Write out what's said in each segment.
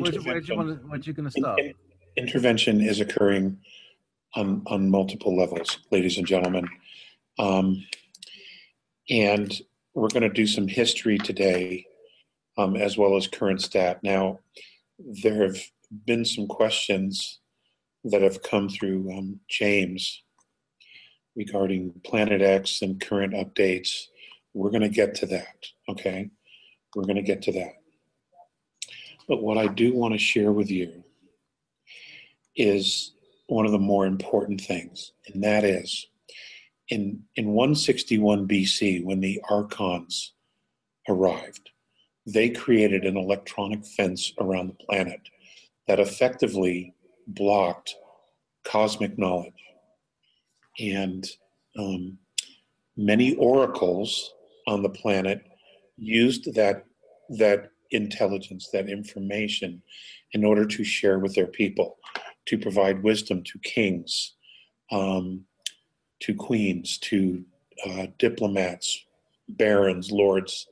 What you gonna stop? Intervention is occurring on multiple levels, ladies and gentlemen. And we're going to do some history today, as well as current stat. Now, there have been some questions that have come through James regarding Planet X and current updates. We're going to get to that, okay? We're going to get to that. But what I do want to share with you is one of the more important things, and that is in 161 BC, when the Archons arrived, they created an electronic fence around the planet that effectively blocked cosmic knowledge. And many oracles on the planet used that intelligence, that information, in order to share with their people, to provide wisdom to kings, to queens, to diplomats, barons, lords,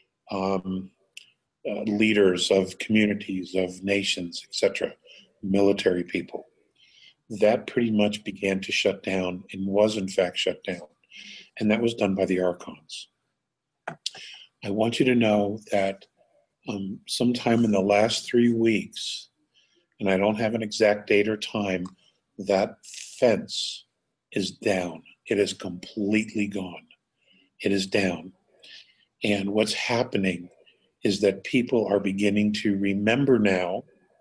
leaders of communities, of nations, etc., military people. That pretty much began to shut down and was in fact shut down. And that was done by the Archons. I want you to know that sometime in the last 3 weeks, and I don't have an exact date or time, that fence is down. It is completely gone. It is down. And what's happening is that people are beginning to remember now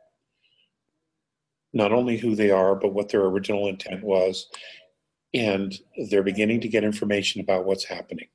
not only who they are, but what their original intent was. And they're beginning to get information about what's happening.